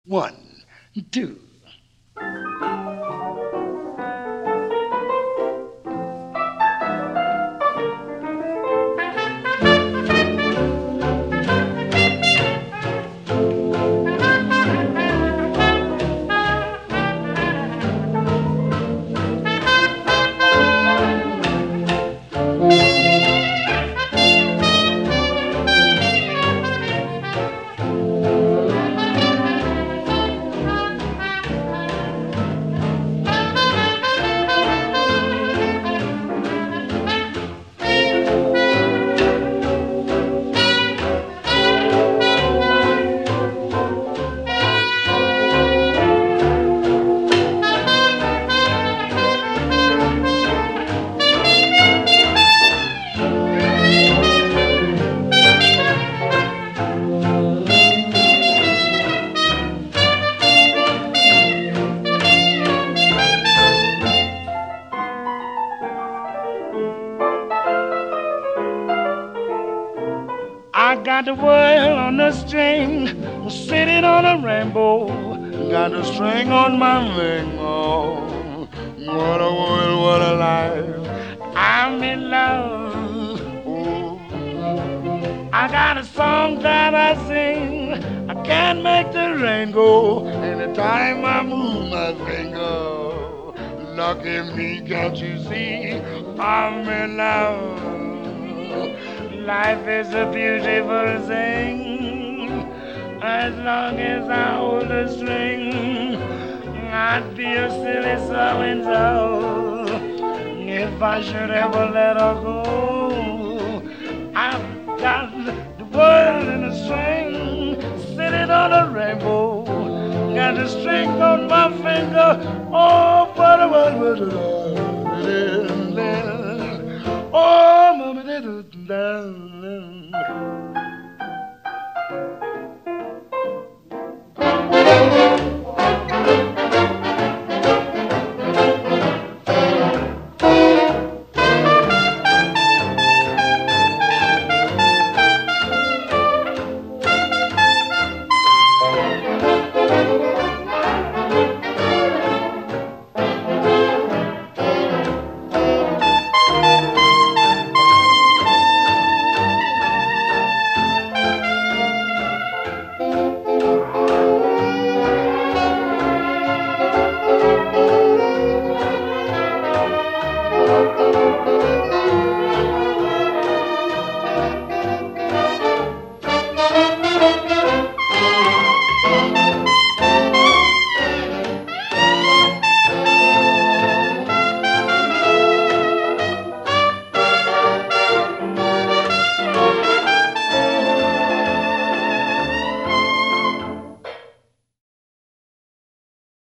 One, two. I got the world on the string, sitting on a rainbow. Got the string on my finger. What a world, what a life. I'm in love. Oh. I got a song that I sing. I can't make the rain go anytime I move my finger. Lucky me, can't you see? I'm in love. Life is a beautiful thing. As long as I hold the string, I'd be a silly so-and-so if I should ever let her go. I've got the world in a string, sitting on a rainbow. Got the string on my finger. Oh, what a world. Oh, mama,